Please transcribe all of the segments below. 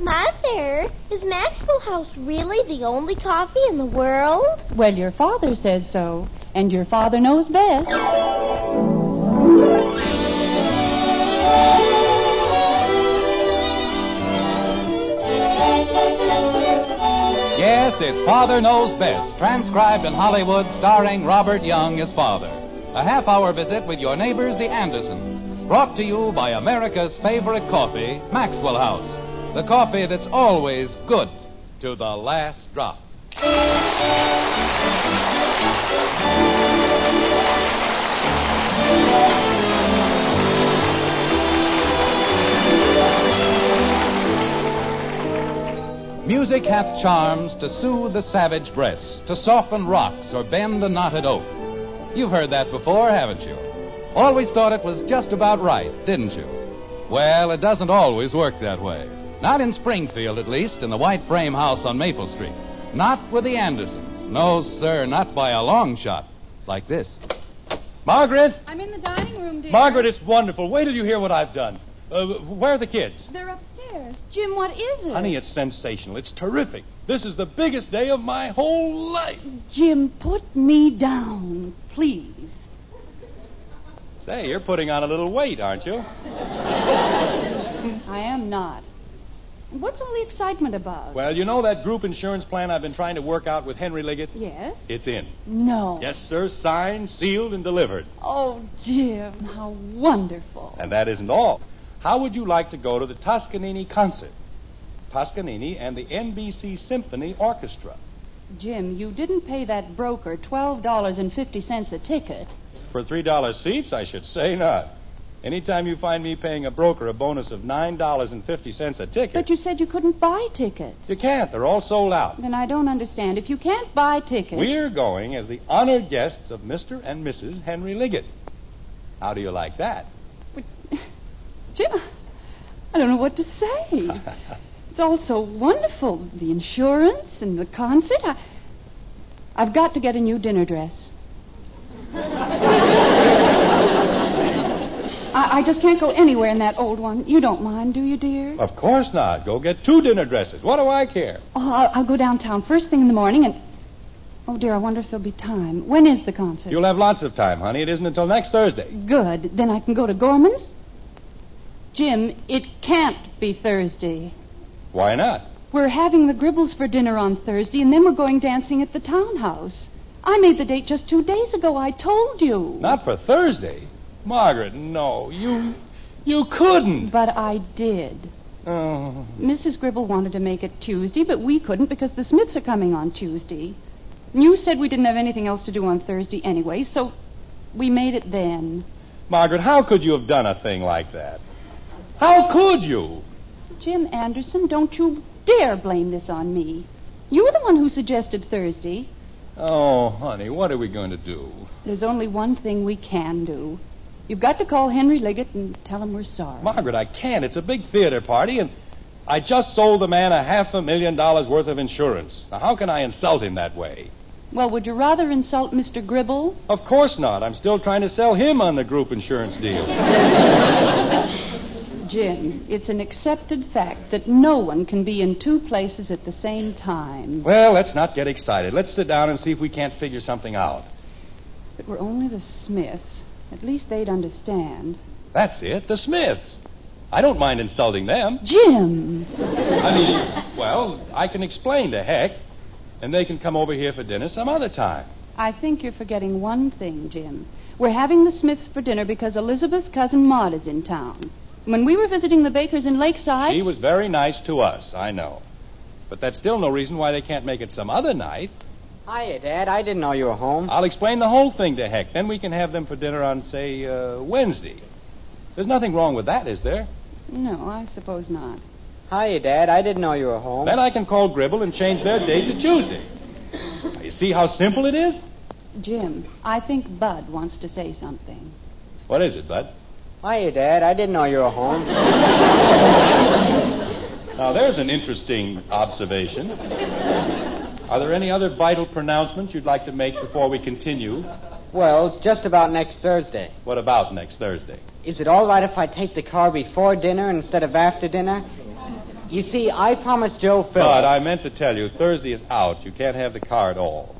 Mother, is Maxwell House really the only coffee in the world? Well, your father says so, and your father knows best. Yes, it's Father Knows Best, transcribed in Hollywood, starring Robert Young as father. A half-hour visit with your neighbors, the Andersons, brought to you by America's favorite coffee, Maxwell House. The coffee that's always good to the last drop. Music hath charms to soothe the savage breast, to soften rocks or bend a knotted oak. You've heard that before, haven't you? Always thought it was just about right, didn't you? Well, it doesn't always work that way. Not in Springfield, at least, in the white frame house on Maple Street. Not with the Andersons. No, sir, not by a long shot. Like this. Margaret! I'm in the dining room, dear. Margaret, it's wonderful. Wait till you hear what I've done. Where are the kids? They're upstairs. Jim, what is it? Honey, it's sensational. It's terrific. This is the biggest day of my whole life. Jim, put me down, please. Say, you're putting on a little weight, aren't you? I am not. What's all the excitement about? Well, you know that group insurance plan I've been trying to work out with Henry Liggett? Yes? It's in. No. Yes, sir. Signed, sealed, and delivered. Oh, Jim, how wonderful. And that isn't all. How would you like to go to the Toscanini concert? Toscanini and the NBC Symphony Orchestra. Jim, you didn't pay that broker $12.50 a ticket. For $3 seats, I should say not. Anytime you find me paying a broker a bonus of $9.50 a ticket... But you said you couldn't buy tickets. You can't. They're all sold out. Then I don't understand. If you can't buy tickets... We're going as the honored guests of Mr. and Mrs. Henry Liggett. How do you like that? But, Jim, I don't know what to say. It's all so wonderful. The insurance and the concert. I've got to get a new dinner dress. I just can't go anywhere in that old one. You don't mind, do you, dear? Of course not. Go get 2 dinner dresses. What do I care? Oh, I'll go downtown first thing in the morning and... Oh, dear, I wonder if there'll be time. When is the concert? You'll have lots of time, honey. It isn't until next Thursday. Good. Then I can go to Gorman's? Jim, it can't be Thursday. Why not? We're having the Gribbles for dinner on Thursday, and then we're going dancing at the townhouse. I made the date just 2 days ago. I told you. Not for Thursday? Margaret, no. You couldn't. But I did. Oh. Mrs. Gribble wanted to make it Tuesday, but we couldn't because the Smiths are coming on Tuesday. You said we didn't have anything else to do on Thursday anyway, so we made it then. Margaret, how could you have done a thing like that? How could you? Jim Anderson, don't you dare blame this on me. You're the one who suggested Thursday. Oh, honey, what are we going to do? There's only one thing we can do. You've got to call Henry Liggett and tell him we're sorry. Margaret, I can't. It's a big theater party, and I just sold the man $500,000 worth of insurance. Now, how can I insult him that way? Well, would you rather insult Mr. Gribble? Of course not. I'm still trying to sell him on the group insurance deal. Jim, it's an accepted fact that no one can be in 2 places at the same time. Well, let's not get excited. Let's sit down and see if we can't figure something out. If it were only the Smiths, at least they'd understand. That's it, the Smiths. I don't mind insulting them. Jim! I mean, well, I can explain to Heck, and they can come over here for dinner some other time. I think you're forgetting one thing, Jim. We're having the Smiths for dinner because Elizabeth's cousin Maud is in town. When we were visiting the Bakers in Lakeside... She was very nice to us, I know. But that's still no reason why they can't make it some other night. Hiya, Dad. I didn't know you were home. I'll explain the whole thing to Heck. Then we can have them for dinner on, say, Wednesday. There's nothing wrong with that, is there? No, I suppose not. Hiya, Dad. I didn't know you were home. Then I can call Gribble and change their date to Tuesday. Now, you see how simple it is? Jim, I think Bud wants to say something. What is it, Bud? Hiya, Dad. I didn't know you were home. Now, there's an interesting observation. Are there any other vital pronouncements you'd like to make before we continue? Well, just about next Thursday. What about next Thursday? Is it all right if I take the car before dinner instead of after dinner? You see, I promised Joe Phillips. But I meant to tell you, Thursday is out. You can't have the car at all.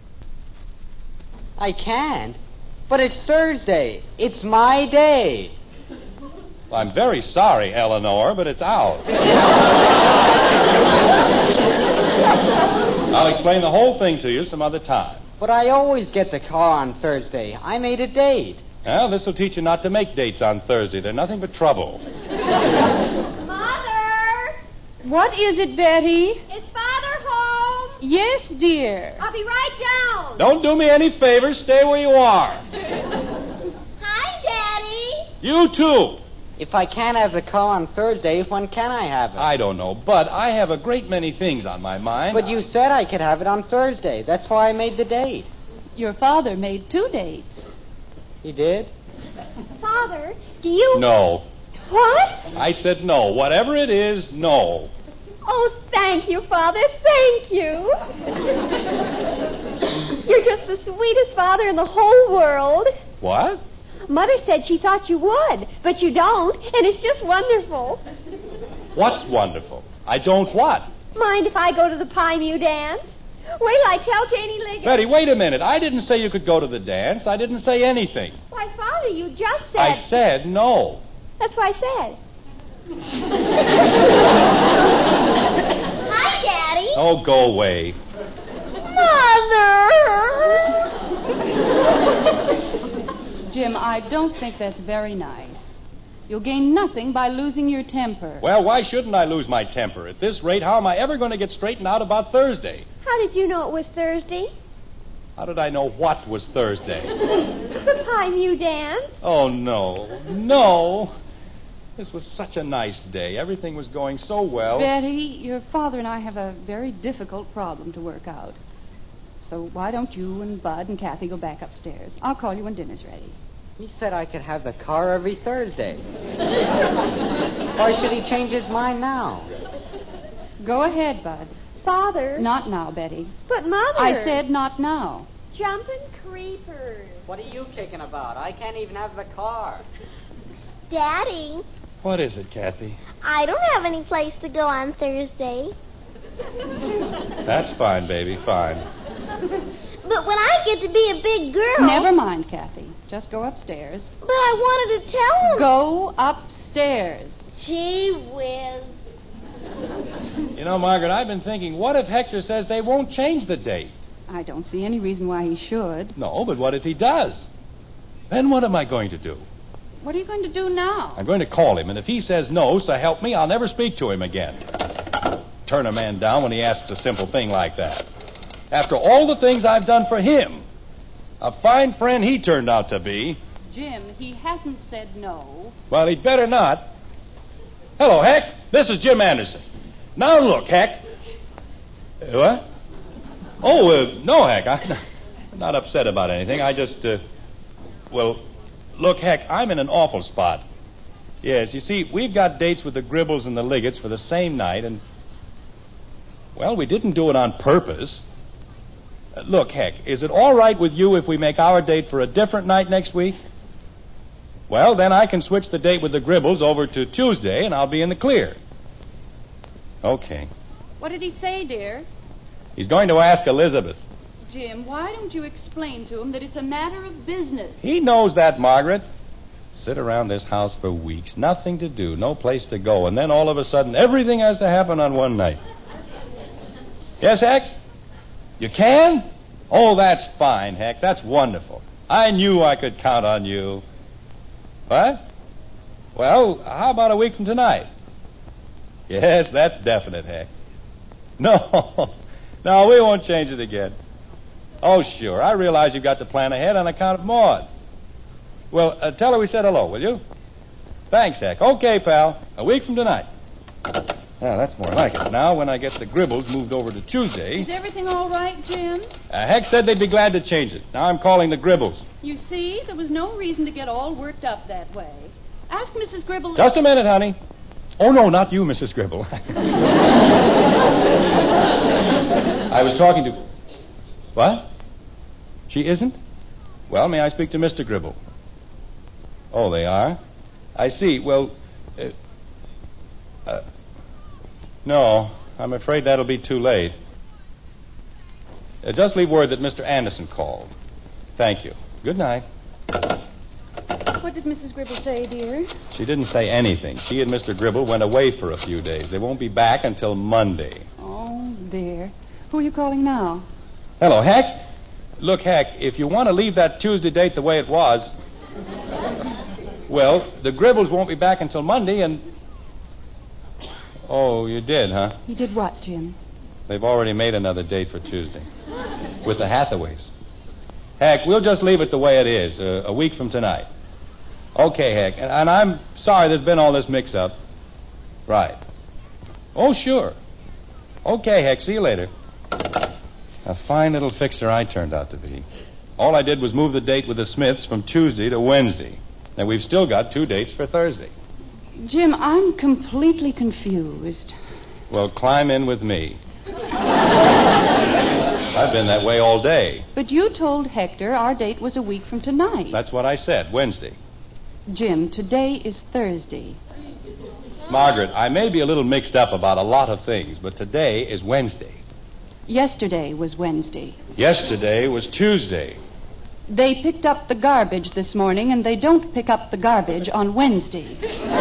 I can't. But it's Thursday. It's my day. Well, I'm very sorry, Eleanor, but it's out. I'll explain the whole thing to you some other time. But I always get the car on Thursday. I made a date. Well, this will teach you not to make dates on Thursday. They're nothing but trouble. Mother! What is it, Betty? Is Father home? Yes, dear. I'll be right down. Don't do me any favors. Stay where you are. Hi, Daddy. You too. If I can't have the car on Thursday, when can I have it? I don't know, but I have a great many things on my mind. But you said I could have it on Thursday. That's why I made the date. Your father made 2 dates. He did? Father, do you... No. What? I said no. Whatever it is, no. Oh, thank you, Father. Thank you. You're just the sweetest father in the whole world. What? Mother said she thought you would, but you don't, and it's just wonderful. What's wonderful? I don't what? Mind if I go to the Pie Mew dance? Wait till I tell Janie Liggett. Betty, wait a minute. I didn't say you could go to the dance. I didn't say anything. Why, Father, you just said... I said no. That's what I said. Hi, Daddy. Oh, go away. Mother! Jim, I don't think that's very nice. You'll gain nothing by losing your temper. Well, why shouldn't I lose my temper? At this rate, how am I ever going to get straightened out about Thursday? How did you know it was Thursday? How did I know what was Thursday? The Pie Mew dance. Oh, no. No. This was such a nice day. Everything was going so well. Betty, your father and I have a very difficult problem to work out. So why don't you and Bud and Kathy go back upstairs? I'll call you when dinner's ready. He said I could have the car every Thursday. Why should he change his mind now? Go ahead, Bud. Father. Not now, Betty. But, Mother. I said not now. Jumping creepers. What are you kicking about? I can't even have the car. Daddy, What is it, Kathy? I don't have any place to go on Thursday. That's fine, baby, fine. But when I get to be a big girl... Never mind, Kathy. Just go upstairs. But I wanted to tell him... Go upstairs. Gee whiz. You know, Margaret, I've been thinking, what if Hector says they won't change the date? I don't see any reason why he should. No, but what if he does? Then what am I going to do? What are you going to do now? I'm going to call him, and if he says no, so help me, I'll never speak to him again. Turn a man down when he asks a simple thing like that. After all the things I've done for him. A fine friend he turned out to be. Jim, he hasn't said no. Well, he'd better not. Hello, Heck. This is Jim Anderson. Now, look, Heck. What? Oh, no, Heck. I'm not upset about anything. I just, well, look, Heck, I'm in an awful spot. Yes, you see, we've got dates with the Gribbles and the Liggets for the same night, and, well, we didn't do it on purpose. Look, Heck, is it all right with you if we make our date for a different night next week? Well, then I can switch the date with the Gribbles over to Tuesday, and I'll be in the clear. Okay. What did he say, dear? He's going to ask Elizabeth. Jim, why don't you explain to him that it's a matter of business? He knows that, Margaret. Sit around this house for weeks, nothing to do, no place to go, and then all of a sudden everything has to happen on one night. Yes, Heck? You can? Oh, that's fine, Heck. That's wonderful. I knew I could count on you. What? Well, how about a week from tonight? Yes, that's definite, Heck. No, no, we won't change it again. Oh, sure. I realize you've got to plan ahead on account of Maud. Well, tell her we said hello, will you? Thanks, Heck. Okay, pal. A week from tonight. Now, that's more like it. Now, when I get the Gribbles moved over to Tuesday... Is everything all right, Jim? Heck said they'd be glad to change it. Now I'm calling the Gribbles. You see, there was no reason to get all worked up that way. Ask Mrs. Gribble... Just a minute, honey. Oh, no, not you, Mrs. Gribble. I was talking to... What? She isn't? Well, may I speak to Mr. Gribble? Oh, they are? I see. Well, No, I'm afraid that'll be too late. Just leave word that Mr. Anderson called. Thank you. Good night. What did Mrs. Gribble say, dear? She didn't say anything. She and Mr. Gribble went away for a few days. They won't be back until Monday. Oh, dear. Who are you calling now? Hello, Heck. Look, Heck, if you want to leave that Tuesday date the way it was, well, the Gribbles won't be back until Monday, and... Oh, you did, huh? You did what, Jim? They've already made another date for Tuesday. With the Hathaways. Heck, we'll just leave it the way it is, a week from tonight. Okay, Heck, and I'm sorry there's been all this mix-up. Right. Oh, sure. Okay, Heck, see you later. A fine little fixer I turned out to be. All I did was move the date with the Smiths from Tuesday to Wednesday. And we've still got 2 dates for Thursday. Jim, I'm completely confused. Well, climb in with me. I've been that way all day. But you told Hector our date was a week from tonight. That's what I said, Wednesday. Jim, today is Thursday. Margaret, I may be a little mixed up about a lot of things, but today is Wednesday. Yesterday was Wednesday. Yesterday was Tuesday. They picked up the garbage this morning, and they don't pick up the garbage on Wednesday.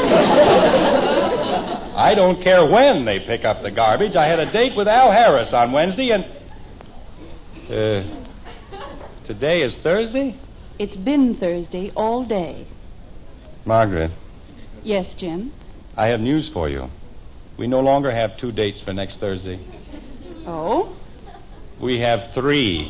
I don't care when they pick up the garbage. I had a date with Al Harris on Wednesday, and... today is Thursday? It's been Thursday all day. Margaret. Yes, Jim? I have news for you. We no longer have 2 dates for next Thursday. Oh? We have 3.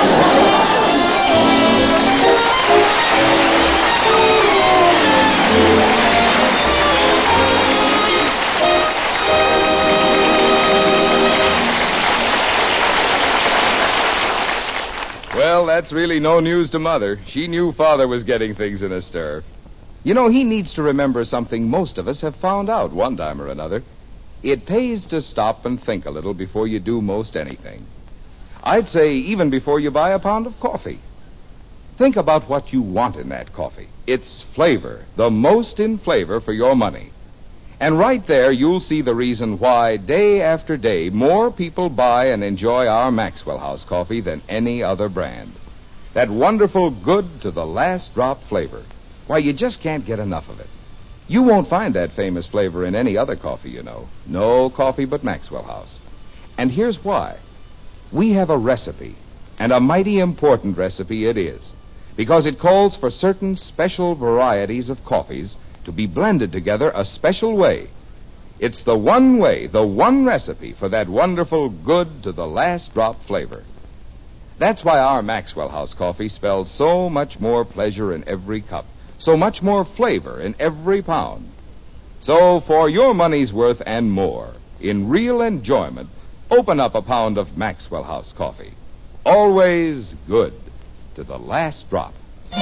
Well, that's really no news to Mother. She knew Father was getting things in a stir. You know, he needs to remember something most of us have found out one time or another. It pays to stop and think a little before you do most anything. I'd say even before you buy a pound of coffee. Think about what you want in that coffee. Its flavor, the most in flavor for your money. And right there you'll see the reason why day after day more people buy and enjoy our Maxwell House coffee than any other brand. That wonderful good to the last drop flavor. Why, you just can't get enough of it. You won't find that famous flavor in any other coffee, you know. No coffee but Maxwell House. And here's why. We have a recipe, and a mighty important recipe it is, because it calls for certain special varieties of coffees to be blended together a special way. It's the one way, the one recipe for that wonderful good to the last drop flavor. That's why our Maxwell House coffee spells so much more pleasure in every cup, so much more flavor in every pound. So for your money's worth and more, in real enjoyment, open up a pound of Maxwell House coffee. Always good to the last drop.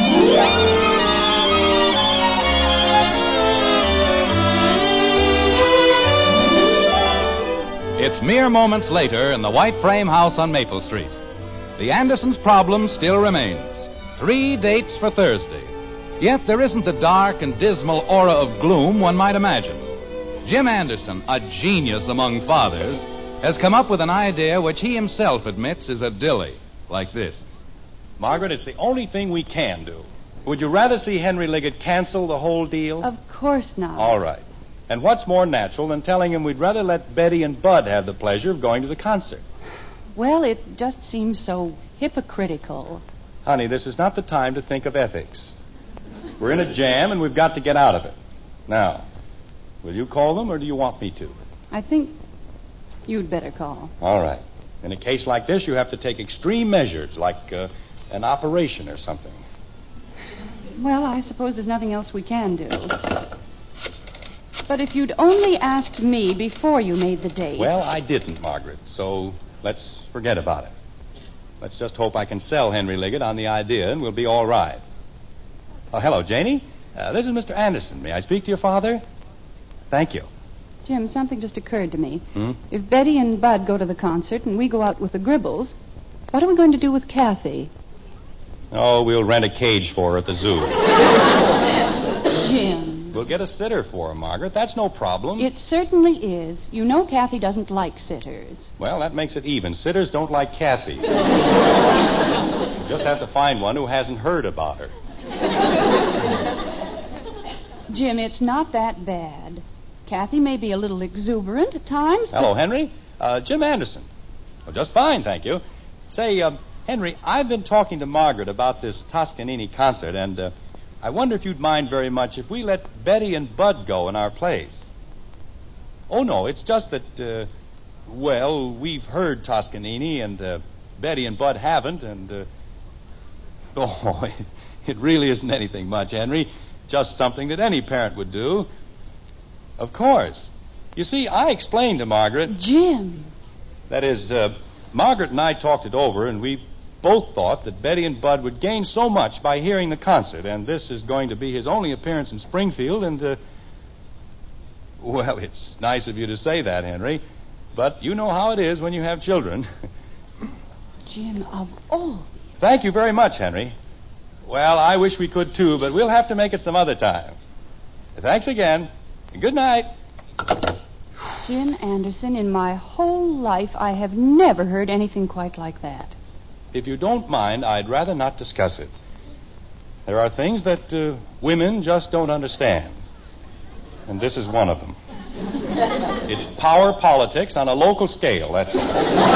It's mere moments later in the white frame house on Maple Street. The Andersons' problem still remains. 3 dates for Thursday. Yet there isn't the dark and dismal aura of gloom one might imagine. Jim Anderson, a genius among fathers, has come up with an idea which he himself admits is a dilly, like this. Margaret, it's the only thing we can do. Would you rather see Henry Liggett cancel the whole deal? Of course not. All right. And what's more natural than telling him we'd rather let Betty and Bud have the pleasure of going to the concert? Well, it just seems so hypocritical. Honey, this is not the time to think of ethics. We're in a jam, and we've got to get out of it. Now, will you call them, or do you want me to? I think you'd better call. All right. In a case like this, you have to take extreme measures, like an operation or something. Well, I suppose there's nothing else we can do. But if you'd only asked me before you made the date... Well, I didn't, Margaret, so let's forget about it. Let's just hope I can sell Henry Liggett on the idea, and we'll be all right. Oh, hello, Janie. This is Mr. Anderson. May I speak to your father? Thank you. Jim, something just occurred to me. Hmm? If Betty and Bud go to the concert and we go out with the Gribbles, what are we going to do with Kathy? Oh, we'll rent a cage for her at the zoo. Jim. We'll get a sitter for her, Margaret. That's no problem. It certainly is. You know Kathy doesn't like sitters. Well, that makes it even. Sitters don't like Kathy. You just have to find one who hasn't heard about her. Jim, it's not that bad. Kathy may be a little exuberant at times, Hello, Henry. Jim Anderson. Oh, just fine, thank you. Say, Henry, I've been talking to Margaret about this Toscanini concert, and I wonder if you'd mind very much if we let Betty and Bud go in our place. Oh, no, it's just that, well, we've heard Toscanini, and Betty and Bud haven't, and, oh, it really isn't anything much, Henry. Just something that any parent would do. Of course. You see, I explained to Margaret... Jim. That is, Margaret and I talked it over, and we both thought that Betty and Bud would gain so much by hearing the concert, and this is going to be his only appearance in Springfield, and, well, it's nice of you to say that, Henry, but you know how it is when you have children. Jim, of all... Thank you very much, Henry. Well, I wish we could, too, but we'll have to make it some other time. Thanks again. Good night. Jim Anderson, in my whole life, I have never heard anything quite like that. If you don't mind, I'd rather not discuss it. There are things that women just don't understand. And this is one of them. It's power politics on a local scale, that's all.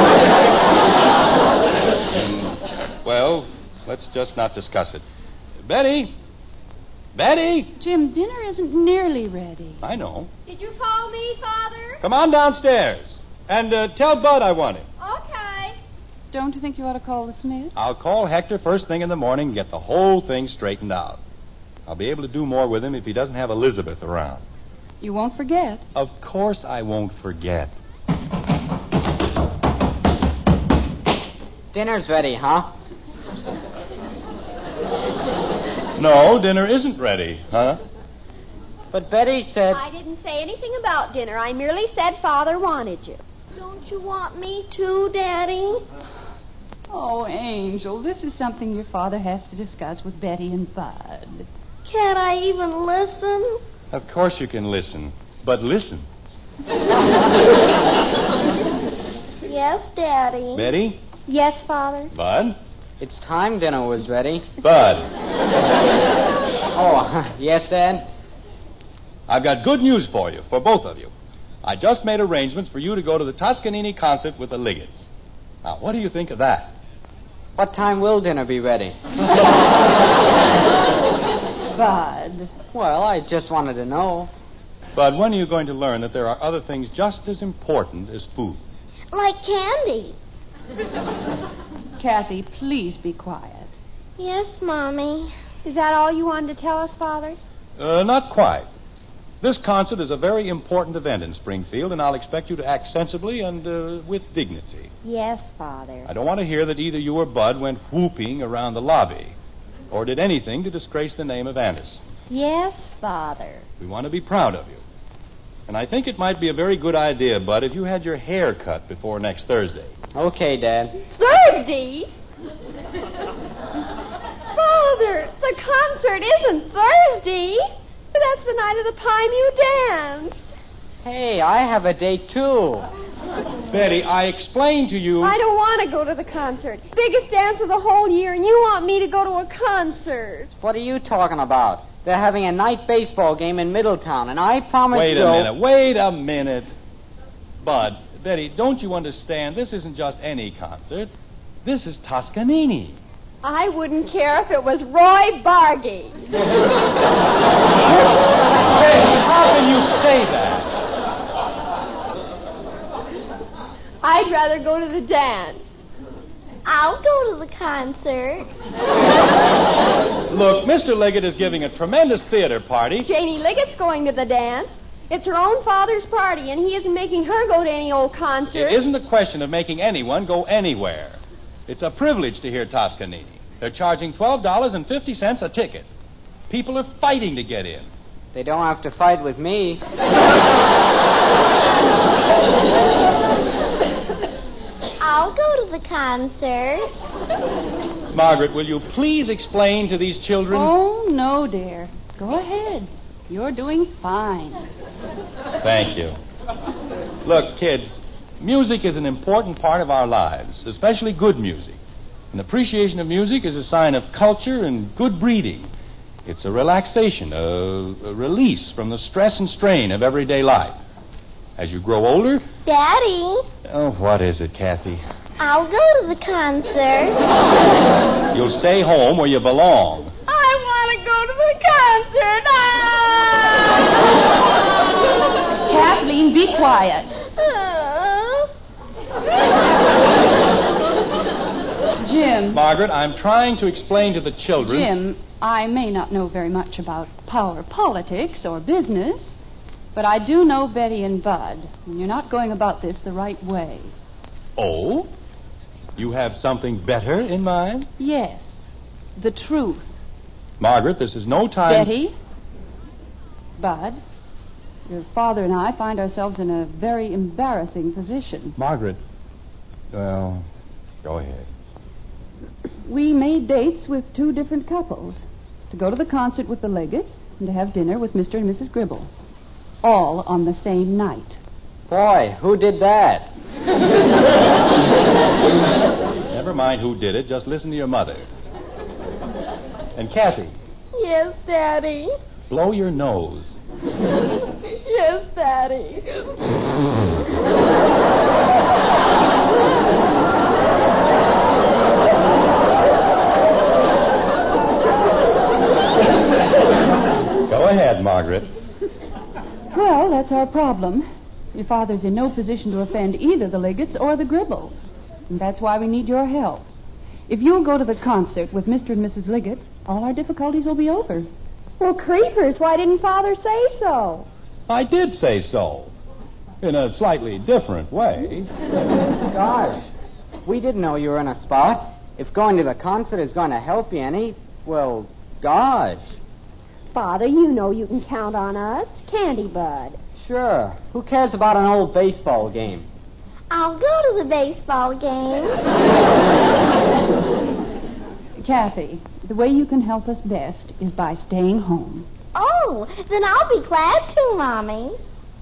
And, well, let's just not discuss it. Betty! Betty! Jim, dinner isn't nearly ready. I know. Did you call me, Father? Come on downstairs. And tell Bud I want him. Okay. Don't you think you ought to call the Smiths? I'll call Hector first thing in the morning and get the whole thing straightened out. I'll be able to do more with him if he doesn't have Elizabeth around. You won't forget. Of course I won't forget. Dinner's ready, huh? No, dinner isn't ready, huh? But Betty said... I didn't say anything about dinner. I merely said Father wanted you. Don't you want me too, Daddy? Oh, Angel, this is something your father has to discuss with Betty and Bud. Can't I even listen? Of course you can listen. But listen. Yes, Daddy. Betty? Yes, Father. Bud? It's time dinner was ready. Bud. Oh, yes, Dad? I've got good news for you, for both of you. I just made arrangements for you to go to the Toscanini concert with the Liggets. Now, what do you think of that? What time will dinner be ready? Bud. Well, I just wanted to know. Bud, when are you going to learn that there are other things just as important as food? Like candy. Kathy, please be quiet. Yes, Mommy. Is that all you wanted to tell us, Father? Not quite. This concert is a very important event in Springfield, and I'll expect you to act sensibly and with dignity. Yes, Father. I don't want to hear that either you or Bud went whooping around the lobby or did anything to disgrace the name of Anderson. Yes, Father. We want to be proud of you. And I think it might be a very good idea, Bud, if you had your hair cut before next Thursday. Okay, Dad. Thursday? Father, the concert isn't Thursday. That's the night of the Pimew dance. Hey, I have a date, too. Betty, I explained to you... I don't want to go to the concert. Biggest dance of the whole year, and you want me to go to a concert. What are you talking about? They're having a night baseball game in Middletown, and I promised Wait Joe... Wait a minute. Bud, Betty, don't you understand? This isn't just any concert. This is Toscanini. I wouldn't care if it was Roy Bargy. Betty, how can you say that? I'd rather go to the dance. I'll go to the concert. Look, Mr. Liggett is giving a tremendous theater party. Janie Liggett's going to the dance. It's her own father's party, and he isn't making her go to any old concert. It isn't a question of making anyone go anywhere. It's a privilege to hear Toscanini. They're charging $12.50 a ticket. People are fighting to get in. They don't have to fight with me. I'll go to the concert. Margaret, will you please explain to these children... Oh, no, dear. Go ahead. You're doing fine. Thank you. Look, kids, music is an important part of our lives, especially good music. An appreciation of music is a sign of culture and good breeding. It's a relaxation, a release from the stress and strain of everyday life. As you grow older... Daddy. Oh, what is it, Kathy? I'll go to the concert. You'll stay home where you belong. I want to go to the concert. Kathleen, be quiet. Jim. Margaret, I'm trying to explain to the children... Jim, I may not know very much about power politics or business, but I do know Betty and Bud, and you're not going about this the right way. Oh? You have something better in mind? Yes, the truth. Margaret, this is no time... Betty, Bud, your father and I find ourselves in a very embarrassing position. Margaret, well, go ahead. We made dates with two different couples, to go to the concert with the Leggetts and to have dinner with Mr. and Mrs. Gribble, all on the same night. Boy, who did that? Never mind who did it, just listen to your mother. And Kathy, Yes, Daddy. blow your nose. Yes, Daddy. Go ahead, Margaret. Well, that's our problem. Your father's in no position to offend either the Leggetts or the Gribbles. And that's why we need your help. If you'll go to the concert with Mr. and Mrs. Liggett, all our difficulties will be over. Well, creepers, why didn't Father say so? I did say so. In a slightly different way. Gosh, we didn't know you were in a spot. If going to the concert is going to help you any, well, gosh. Father, you know you can count on us. Can't he, Bud? Sure. Who cares about an old baseball game? I'll go to the baseball game. Kathy, the way you can help us best is by staying home. Oh, then I'll be glad to, Mommy.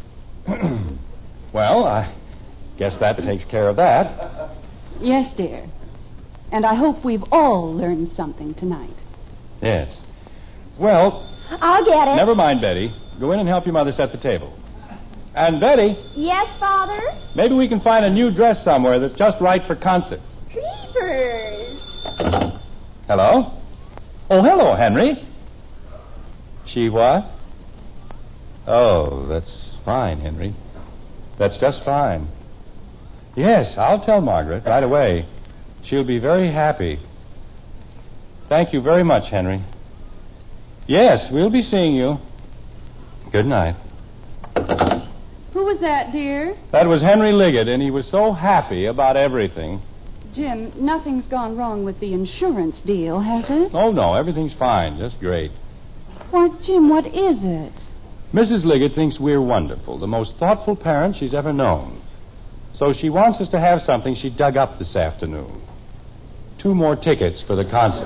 Well, I guess that takes care of that. Yes, dear. And I hope we've all learned something tonight. Yes. Well, I'll get it. never mind, Betty. Go in and help your mother set the table. And Betty, Yes, Father? maybe we can find a new dress somewhere that's just right for concerts. Creepers. Hello? Oh, hello, Henry. She what? Oh, that's fine, Henry. That's just fine. Yes, I'll tell Margaret right away. She'll be very happy. Thank you very much, Henry. Yes, we'll be seeing you. Good night. Who was that, dear? That was Henry Liggett, and he was so happy about everything. Jim, nothing's gone wrong with the insurance deal, has it? Oh, no, everything's fine. Just great. Why, Jim, what is it? Mrs. Liggett thinks we're wonderful, the most thoughtful parents she's ever known. So she wants us to have something she dug up this afternoon. 2 more tickets for the concert.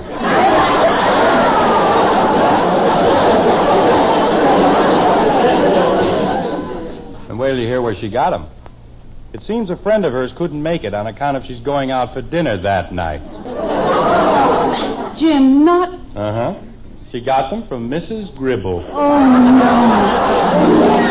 And wait till you hear where she got them. It seems a friend of hers couldn't make it on account of she's going out for dinner that night. Jim, not... Uh-huh. She got them from Mrs. Gribble. Oh, no.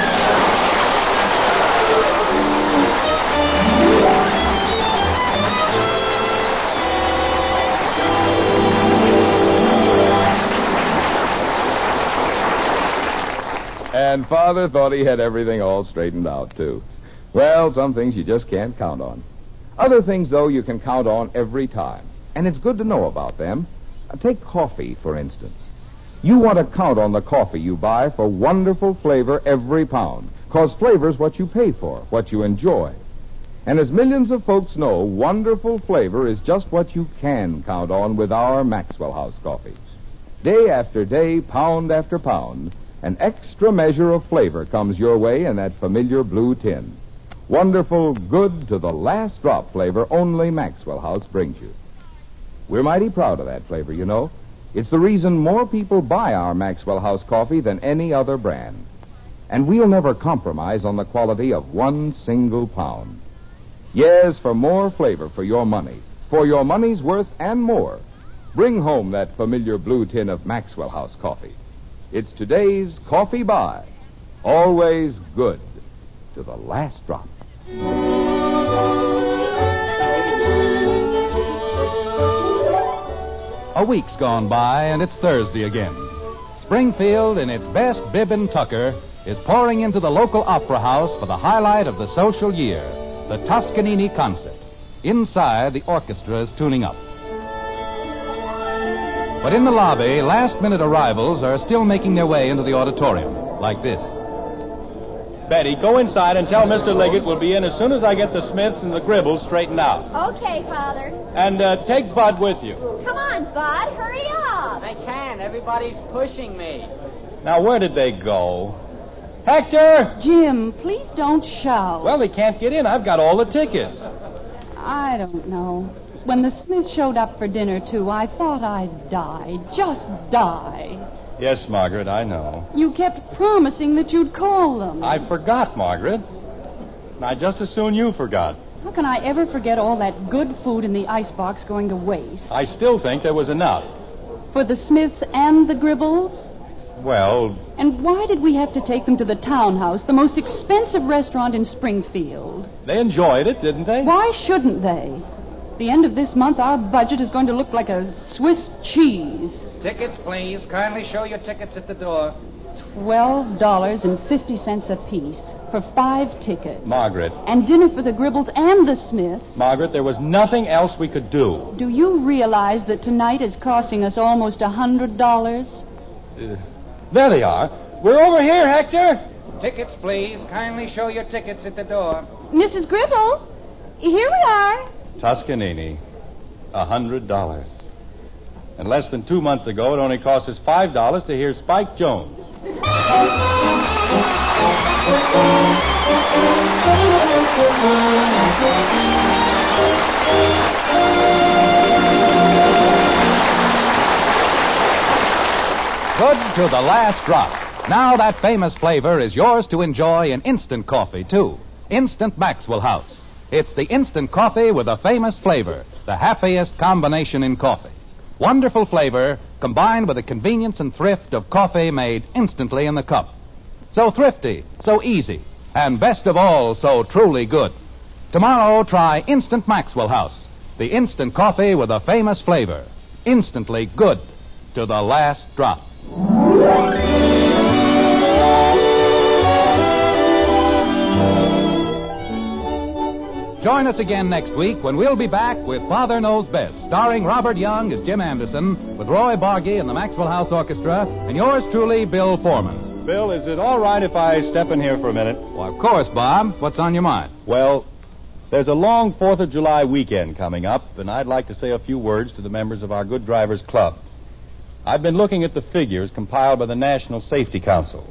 And Father thought he had everything all straightened out, too. Well, some things you just can't count on. Other things, though, you can count on every time. And it's good to know about them. Take coffee, for instance. You want to count on the coffee you buy for wonderful flavor every pound. 'Cause flavor's what you pay for, what you enjoy. And as millions of folks know, wonderful flavor is just what you can count on with our Maxwell House coffee. Day after day, pound after pound, an extra measure of flavor comes your way in that familiar blue tin. Wonderful, good to the last drop flavor only Maxwell House brings you. We're mighty proud of that flavor, you know, It's the reason more people buy our Maxwell House coffee than any other brand. And we'll never compromise on the quality of one single pound. Yes, for more flavor for your money, for your money's worth and more. Bring home that familiar blue tin of Maxwell House coffee. It's today's coffee buy. Always good to the last drop. A week's gone by, and it's Thursday again. Springfield, in its best bib and tucker, is pouring into the local opera house for the highlight of the social year, the Toscanini concert. Inside, the orchestra is tuning up. But in the lobby, last-minute arrivals are still making their way into the auditorium, like this. Betty, go inside and tell Mr. Liggett we'll be in as soon as I get the Smiths and the Gribbles straightened out. Okay, Father. And take Bud with you. Come on, Bud. Hurry up. I can't. Everybody's pushing me. Now, where did they go? Hector! Jim, please don't shout. Well, they can't get in. I've got all the tickets. I don't know. When the Smiths showed up for dinner, too, I thought I'd die. Just die. Yes, Margaret, I know. You kept promising that you'd call them. I forgot, Margaret. And I just as soon you forgot. How can I ever forget all that good food in the icebox going to waste? I still think there was enough. For the Smiths and the Gribbles? Well, And why did we have to take them to the Townhouse, the most expensive restaurant in Springfield? they enjoyed it, didn't they? Why shouldn't they? The end of this month, our budget is going to look like a Swiss cheese. Tickets, please. Kindly show your tickets at the door. $12.50 apiece for 5 tickets. Margaret. And dinner for the Gribbles and the Smiths. Margaret, there was nothing else we could do. Do you realize that tonight is costing us almost $100? There they are. We're over here, Hector. Tickets, please. Kindly show your tickets at the door. Mrs. Gribble, here we are. Toscanini, $100. And less than 2 months ago, it only cost us $5 to hear Spike Jones. Good to the last drop. Now that famous flavor is yours to enjoy in instant coffee, too. Instant Maxwell House. It's the instant coffee with a famous flavor, the happiest combination in coffee. Wonderful flavor combined with the convenience and thrift of coffee made instantly in the cup. So thrifty, so easy, and best of all, so truly good. Tomorrow, try Instant Maxwell House, the instant coffee with a famous flavor. Instantly good to the last drop. Join us again next week when we'll be back with Father Knows Best, starring Robert Young as Jim Anderson, with Roy Bargy and the Maxwell House Orchestra, and yours truly, Bill Foreman. Bill, is it all right if I step in here for a minute? Well, of course, Bob. What's on your mind? Well, there's a long 4th of July weekend coming up, and I'd like to say a few words to the members of our Good Drivers Club. I've been looking at the figures compiled by the National Safety Council.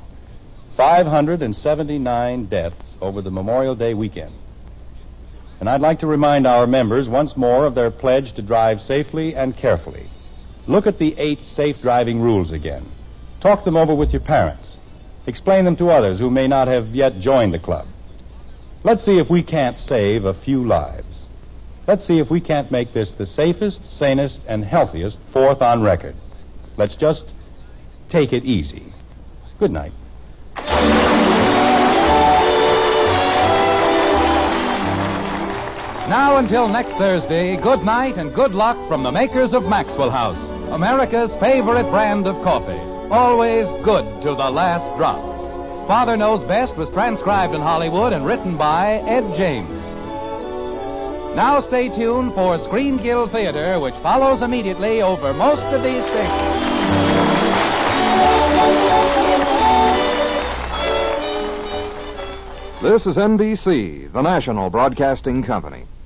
579 deaths over the Memorial Day weekend. And I'd like to remind our members once more of their pledge to drive safely and carefully. Look at the 8 safe driving rules again. Talk them over with your parents. Explain them to others who may not have yet joined the club. Let's see if we can't save a few lives. Let's see if we can't make this the safest, sanest, and healthiest 4th on record. Let's just take it easy. Good night. Now until next Thursday, good night and good luck from the makers of Maxwell House, America's favorite brand of coffee. Always good to the last drop. Father Knows Best was transcribed in Hollywood and written by Ed James. Now stay tuned for Screen Guild Theater, which follows immediately over most of these stations. This is NBC, the national broadcasting company.